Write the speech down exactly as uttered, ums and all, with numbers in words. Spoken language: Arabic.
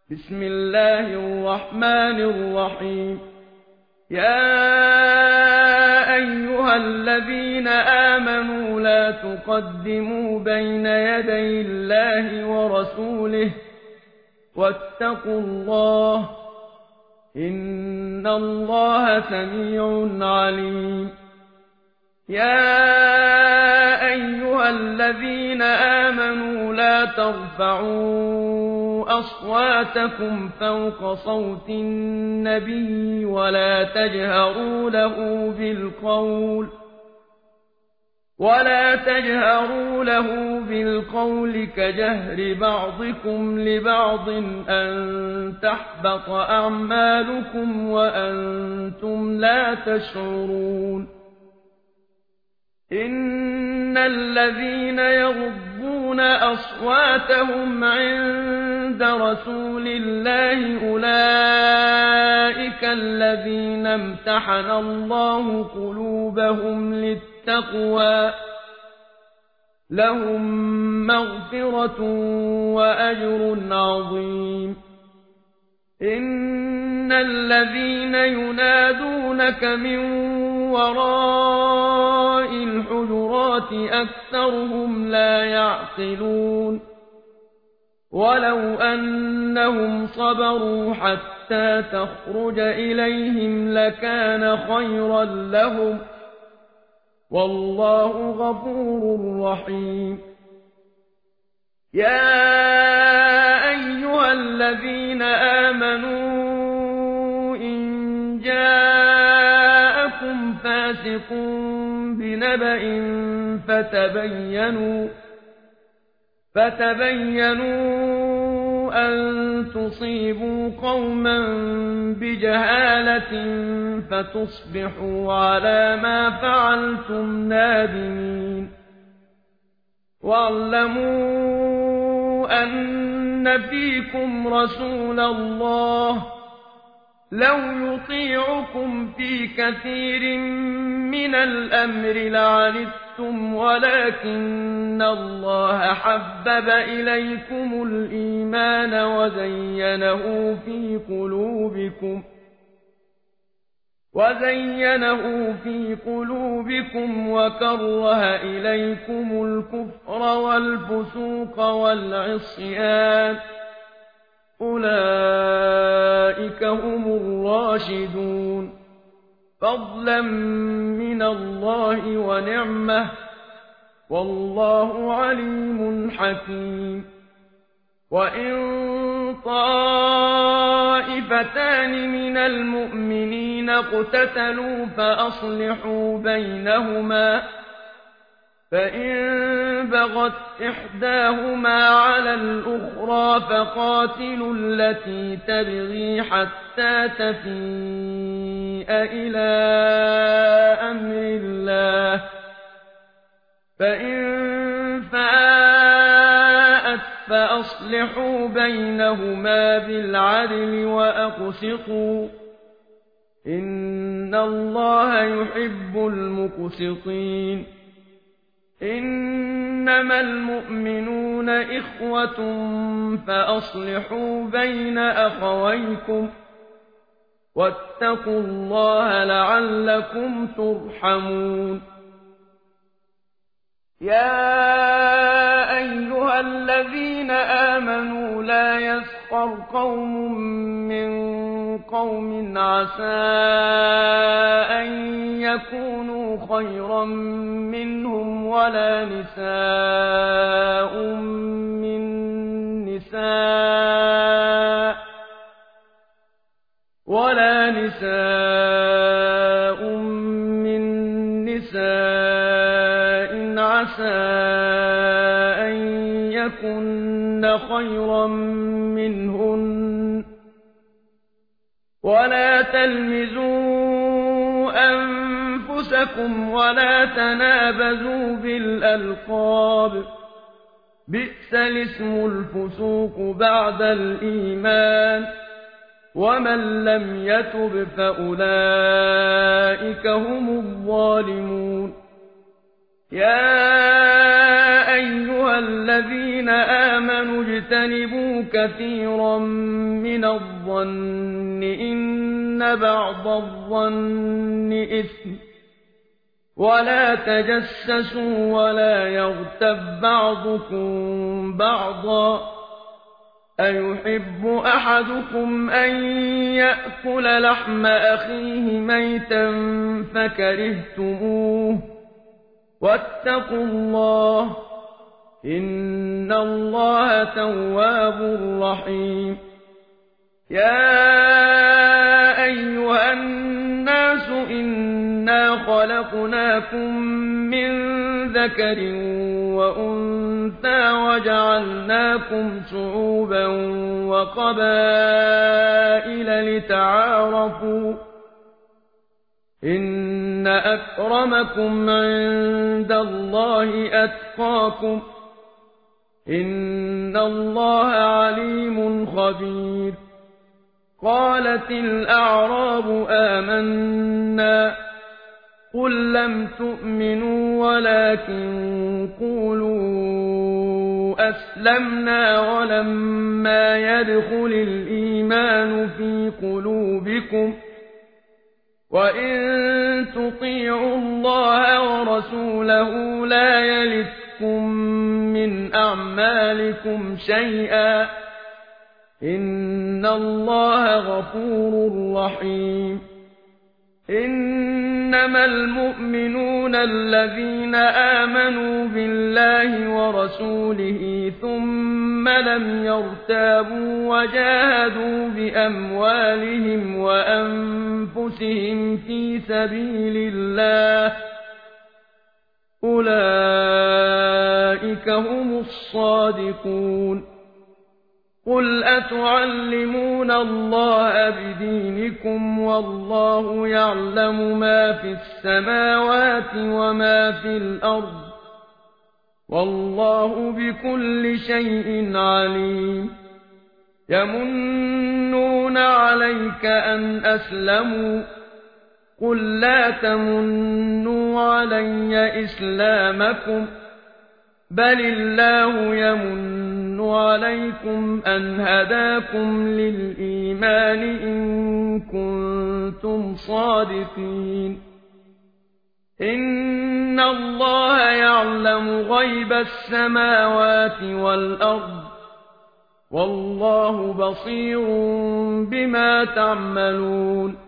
بسم الله الرحمن الرحيم. يا أيها الذين آمنوا لا تقدموا بين يدي الله ورسوله واتقوا الله إن الله سميع عليم. يا أيها الذين آمنوا لا ترفعوا أصواتكم فوق صوت النبي ولا تجهروا له بالقول ولا تجهروا له بالقول كجهر بعضكم لبعض أن تحبط أعمالكم وأنتم لا تشعرون. إن الذين يغضون أصواتهم عند رسول الله أولئك الذين امتحن الله قلوبهم للتقوى لهم مغفرة وأجر عظيم. إن الذين ينادونك من وراء الحجرات أكثرهم لا يعقلون. ولو أنهم صبروا حتى تخرج إليهم لكان خيرا لهم والله غفور رحيم. يا أيها الذين آمنوا إن جاءكم فاسق بنبأ فتبينوا فتبينوا أن تصيبوا قوما بجهالة فتصبحوا على ما فعلتم نادمين. واعلموا أن فيكم رسول الله لو يطيعكم في كثير من الأمر لعنتم ولكن الله حبب إليكم الإيمان وزينه في قلوبكم وزينه في قلوبكم وكره إليكم الكفر والفسوق والعصيان أولئك هم الراشدون فضلا من الله ونعمة والله عليم حكيم. وإن طائفتان من المؤمنين اقتتلوا فأصلحوا بينهما فإن بغت إحداهما على الأخرى فقاتلوا التي تبغي حتى تفيء إلى أمر الله فإن فاءت فأصلحوا بينهما بالعدل وأقسطوا إن الله يحب المقسطين. إنما المؤمنون إخوة فأصلحوا بين أخويكم واتقوا الله لعلكم ترحمون. يا أيها الذين آمنوا لا يسخر قوم من قوم عسى أن يكونوا خيرا منهم ولا نساء من نساء ولا نساء من نساء عسى أن يكن خيرا منهن ولا تلمزوا أنفسكم ولا تنابزوا بالألقاب بئس الاسم الفسوق بعد الإيمان ومن لم يتب فأولئك هم الظالمون. يا أيها الذين آمنوا اجتنبوا كثيرا من الظن إن بعض الظن إثم ولا تجسسوا ولا يغتب بعضكم بعضا أيحب أحدكم أن يأكل لحم أخيه ميتا فكرهتموه واتقوا الله إن الله تواب رحيم يا أيها الناس إنا خلقناكم من ذكر وأنثى وجعلناكم شعوبا وقبائل لتعارفوا إن أكرمكم عند الله أتقاكم إن الله عليم خبير قالت الأعراب آمنا قل لم تؤمنوا ولكن قولوا أسلمنا ولما يدخل الإيمان في قلوبكم وإن تطيعوا الله ورسوله لا يلتكم من أعمالكم شيئا إن الله غفور رحيم إنما المؤمنون الذين آمنوا بالله ورسوله ثم لم يرتابوا وجاهدوا بأموالهم وأنفسهم في سبيل الله أولئك هم الصادقون قل أتعلمون الله بدينكم والله يعلم ما في السماوات وما في الأرض والله بكل شيء عليم يمنون عليك أن أسلموا قل لا تمنوا علي إسلامكم بل الله يمن عليكم أن هداكم للإيمان إن كنتم صادقين إن الله يعلم غيب السماوات والأرض والله بصير بما تعملون